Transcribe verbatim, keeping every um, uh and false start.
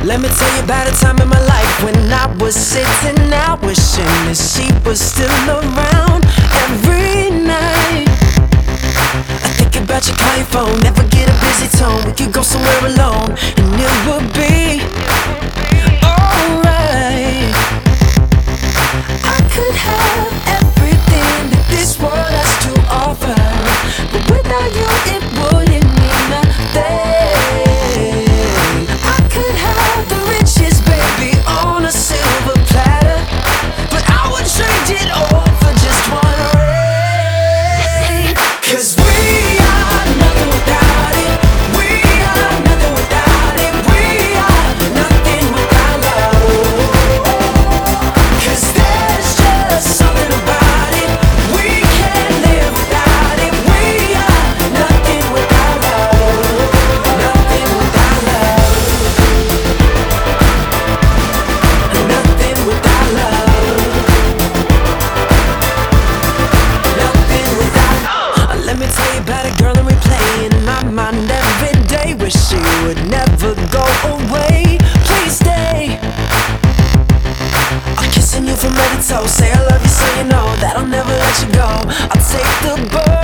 Let me tell you about a time in my life when I was sitting out wishing that she was still around every night. I think about you, call your phone, never get a busy tone. We could go somewhere alone and it would be alright. I could have everything that this world has to offer, but without you it wouldn't mean nothing. I could have the riches, baby, on a silver platter, but I would trade it all for just one ring. 'Cause we are nothing without it. We are nothing without it. We are nothing without love. 'Cause there's just something about it. We can't live without it. We are nothing without love. Nothing without love. Nothing without love. Nothing without love. Let me tell you about a girl that we play in my mind every day. Wish she would never go away. Please stay. I'm kissing you from head to toe. Say I love you so you know that I'll never let you go. I'll take the bird